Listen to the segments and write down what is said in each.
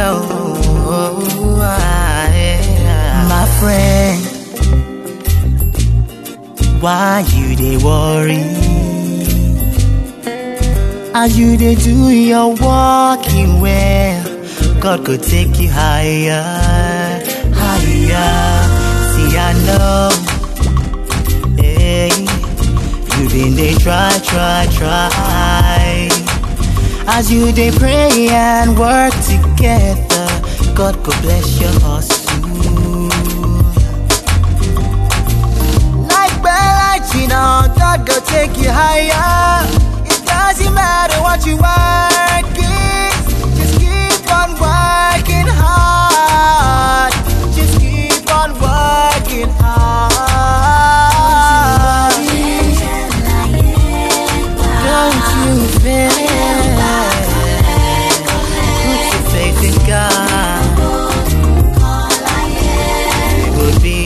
My friend, why you dey worry? As you dey do your walking well, God could take you higher, higher. See, I know, hey, you been dey try. As you dey pray and work together, God could bless your hustle. Like you know, God go take you higher. It doesn't matter what you work is, just keep on working hard. Just keep on working hard. Don't you feel it? Put your faith in God. It will be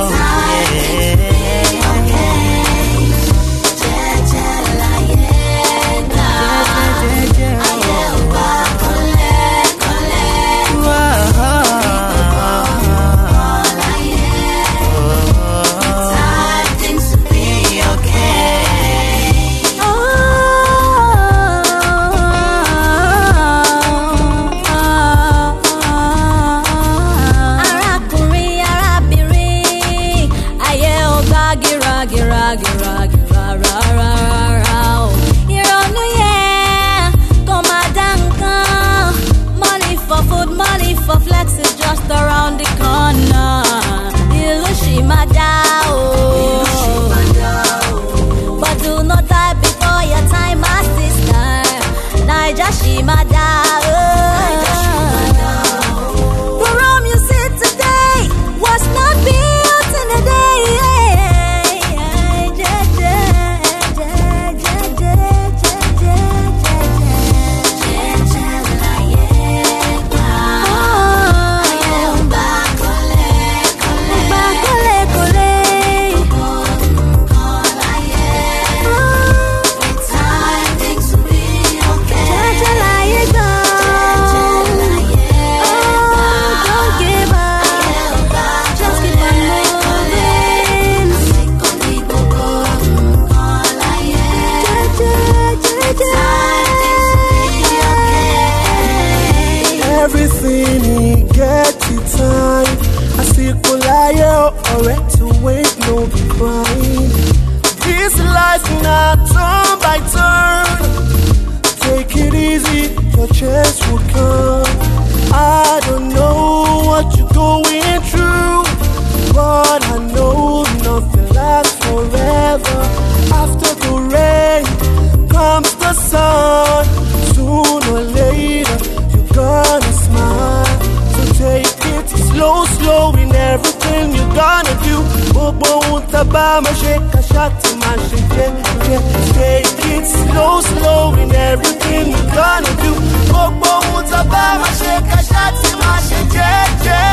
take it slow in everything you're gonna do. Shake a shot,